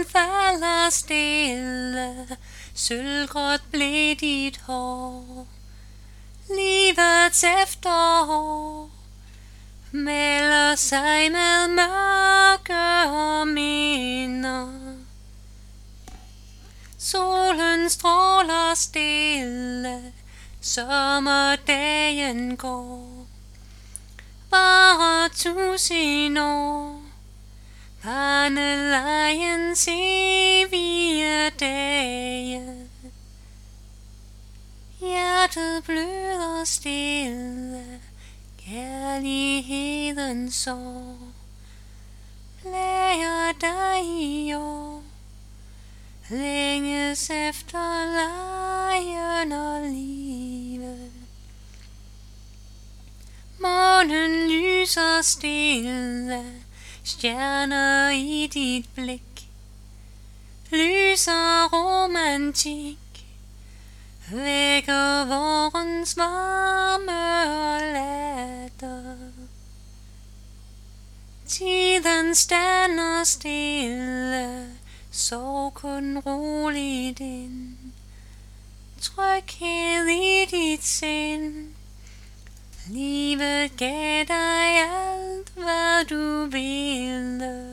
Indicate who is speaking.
Speaker 1: Solen falder stille, sølvgråt blev dit hår. Livets efterår melder sig med mørke og minder. Solen stråler stille, sommerdagen går. Varer 1000 år, barnelejens evige dage. Hjertet bløder stille, kærlighedens sår plager dig i år. Længes efter lejen og livet. Månen lyser stille, stjerner i dit blik. Lyser romantik, vækker vårens varme og latter. Tiden stander stille, sov kun roligt ind. Tryghed i dit sind. Livet gav dig alt, hvad du ville.